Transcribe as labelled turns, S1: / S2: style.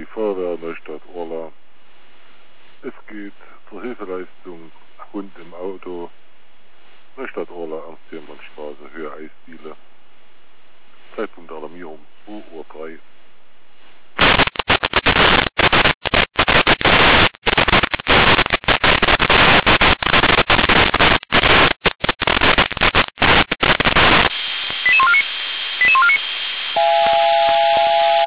S1: Feuerwehr Neustadt-Orla. Es geht zur Hilfeleistung Hund im Auto. Neustadt-Orla, Ernst-Thälmann-Straße, Höhe Eisdiele. Zeitpunkt Alarmierung 2:03 Uhr.